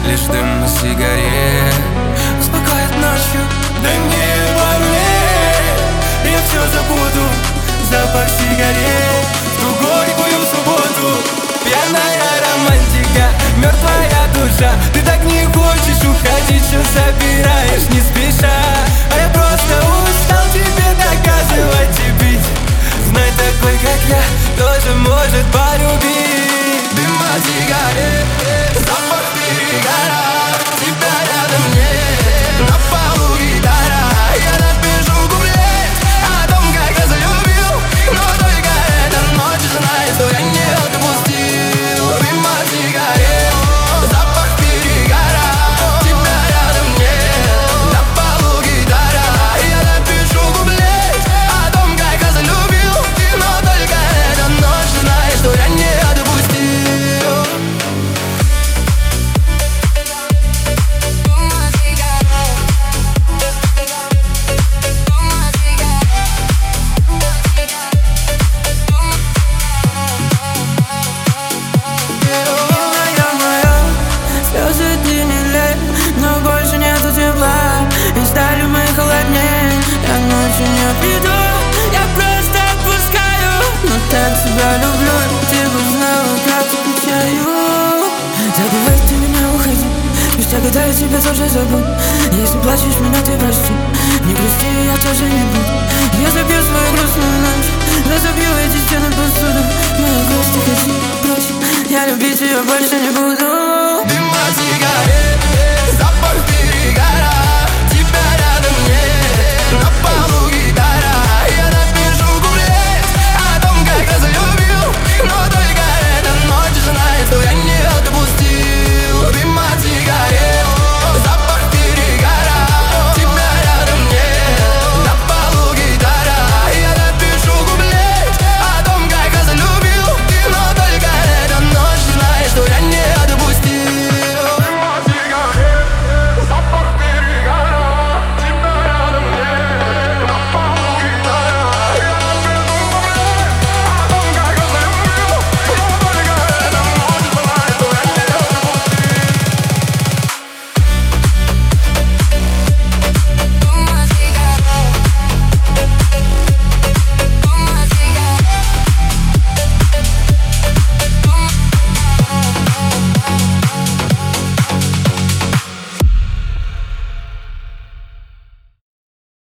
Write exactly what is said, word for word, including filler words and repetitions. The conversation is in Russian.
лишь дым сигарет успокоит ночью. Дай мне пару лет, я все забуду. Запах сигарет в ту горькую субботу. Пьяная романтика, мертвая душа. Ты так не хочешь уходить, что собираешь не спеша. А я просто устал тебе доказывать и бить. Знай, такой как я тоже может полюбить. Дым от сигарет, запах перегара, тебя рядом нет, на полу гитара. Я напишу куплет о том, как я залюбил, но только эта ночь знает, что я не отпустил. Дым от сигарет, запах перегара, тебя рядом нет, на полу гитара. Я напишу куплет о том, как я залюбил, но только эта ночь знает, что я не отпустил. Слезы ты не лей, но больше нету тепла, и стали мы холоднее. Я ночью не приду, я просто отпускаю, но так тебя люблю, ты бы знала, как скучаю. Забывай ты меня, уходи, спустя года я тебя тоже забуду. Если плачешь меня, ты прости, не грусти, я тоже не буду. Я забью свою грустную ночь, разобью эти стены посуду. Моя грусть, уходи, прочь, я любить ее больше не буду.